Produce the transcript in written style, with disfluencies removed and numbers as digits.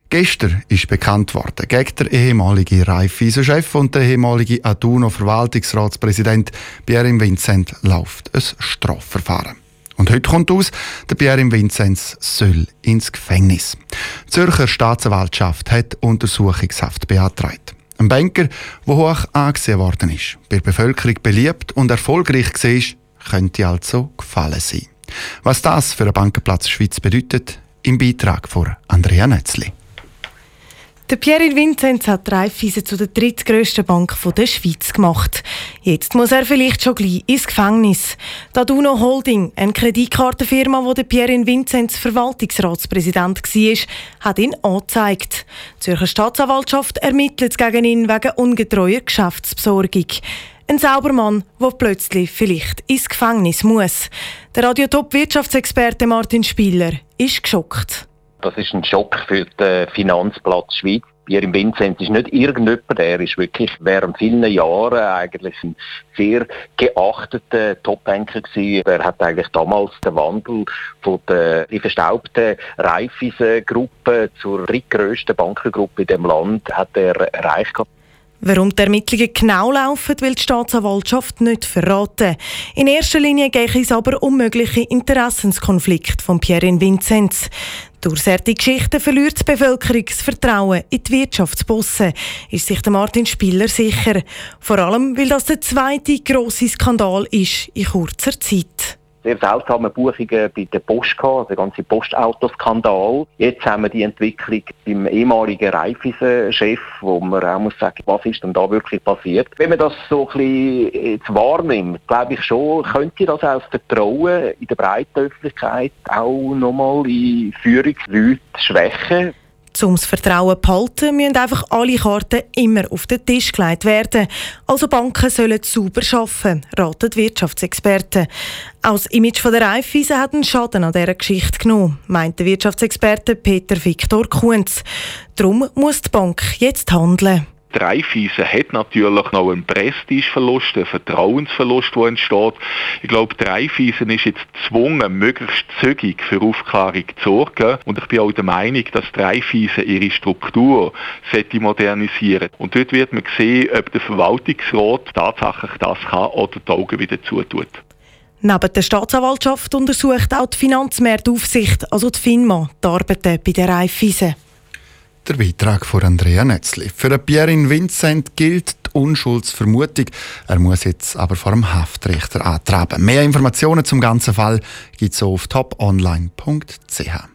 Gestern ist bekannt worden, gegen den ehemaligen Raiffeisen-Chef und den ehemaligen Aduno-Verwaltungsratspräsident Pierre Vincent läuft ein Strafverfahren. Und heute kommt aus, der Pierre Vinzenz soll ins Gefängnis. Die Zürcher Staatsanwaltschaft hat Untersuchungshaft beantragt. Ein Banker, der hoch angesehen worden ist, bei der Bevölkerung beliebt und erfolgreich war, könnte also gefallen sein. Was das für einen Bankenplatz Schweiz bedeutet, im Beitrag von Andrea Nötzli. Der Pierre Vinzenz hat Raiffeisen zu der drittgrössten Bank der Schweiz gemacht. Jetzt muss er vielleicht schon gleich ins Gefängnis. Die Aduno Holding, eine Kreditkartenfirma, wo der Pierre Vinzenz Verwaltungsratspräsident war, hat ihn angezeigt. Die Zürcher Staatsanwaltschaft ermittelt gegen ihn wegen ungetreuer Geschäftsbesorgung. Ein Saubermann, der plötzlich vielleicht ins Gefängnis muss. Der Radiotop-Wirtschaftsexperte Martin Spieler ist geschockt. Das ist ein Schock für den Finanzplatz Schweiz. Pierre Vinzenz ist nicht irgendjemand, er ist wirklich während vielen Jahren eigentlich ein sehr geachteter Top-Banker gewesen. Er hat eigentlich damals den Wandel von der verstaubten Raiffeisen-Gruppe zur drittgrössten Bankengruppe in dem Land hat er erreicht. Warum die Ermittlungen genau laufen, will die Staatsanwaltschaft nicht verraten. In erster Linie geht es aber um mögliche Interessenskonflikte von Pierre Vinzenz. Durch solche Geschichten verliert die Bevölkerung das Vertrauen in die Wirtschaftsbosse, ist sich der Martin Spieler sicher. Vor allem, weil das der zweite grosse Skandal ist in kurzer Zeit. Sehr seltsame Buchungen bei der Post gehabt, der ganze Postautoskandal. Jetzt haben wir die Entwicklung beim ehemaligen Raiffeisen-Chef, wo man auch muss sagen, was ist denn da wirklich passiert. Wenn man das so ein bisschen jetzt wahrnimmt, glaube ich schon, könnte das auch das Vertrauen in der breiten Öffentlichkeit auch nochmal in Führungsleute schwächen. Um das Vertrauen zu behalten, müssen einfach alle Karten immer auf den Tisch gelegt werden. Also Banken sollen sauber arbeiten, raten die Wirtschaftsexperten. Auch das Image der Raiffeisen hat einen Schaden an dieser Geschichte genommen, meint der Wirtschaftsexperte Peter Viktor Kunz. Darum muss die Bank jetzt handeln. Die Raiffeisen hat natürlich noch einen Prestigeverlust, einen Vertrauensverlust, der entsteht. Ich glaube, die Raiffeisen ist jetzt gezwungen, möglichst zügig für Aufklärung zu sorgen. Und ich bin auch der Meinung, dass die Raiffeisen ihre Struktur modernisieren sollte. Und dort wird man sehen, ob der Verwaltungsrat tatsächlich das kann oder die Augen wieder zutut. Neben der Staatsanwaltschaft untersucht auch die Finanzmarktaufsicht, also die FINMA, die Arbeiten bei der Raiffeisen. Der Beitrag von Andrea Nötzli. Für Pierre Vinzenz gilt die Unschuldsvermutung. Er muss jetzt aber vor dem Haftrichter antreten. Mehr Informationen zum ganzen Fall gibt es auf toponline.ch.